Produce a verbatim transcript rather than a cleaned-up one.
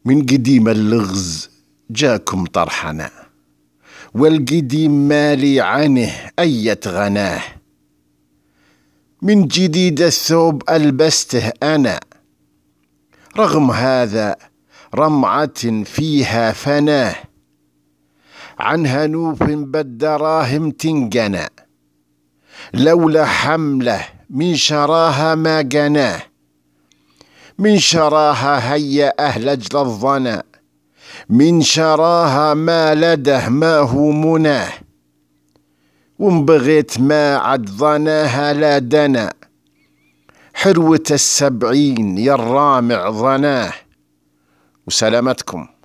من قديم اللغز جاكم طرحنا، والقديم مالي عنه أية غناه. من جديد الثوب ألبسته أنا، رغم هذا رمعة فيها فناه. عن هنوف بالدراهم تنقنى، لولا حمله من شراها ما قناه. من شراها هيا أهل أجل الظنا، من شراها ما لده ما هو مناه. وان بغيت ما عد ظناها لا دنا، حروة السبعين يا الرامع ظناه. وسلامتكم.